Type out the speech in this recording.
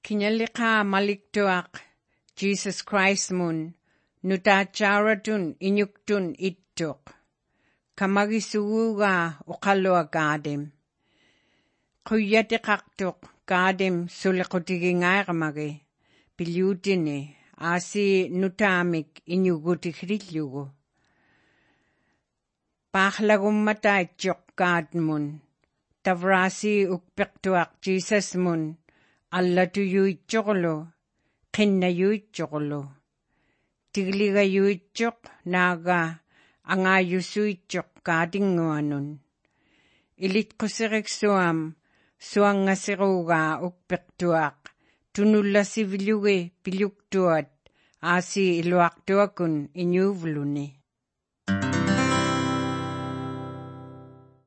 Kinyalika maliktuak Jesus Christ mun nutacharatun inyuktun ittuk. Kamagisuga ukalua gadim. Kuyatikaktuk gadim sulikutigingairamagi. Biliutini asi nutamik inyugutikrilugu. Pahlagummata itjuk gadmun. Tavrasi ukpektuak Jesus mun. Alla tu yuitjokolo, kinna yuitjokolo. Tigliga yuitjok, naga, anga yusuitjok kadinguanun. Ilit kusirik suanga siruga ukpektuak, tunulla siviluge piluktuat, asi iluaktuakun inyuvluni.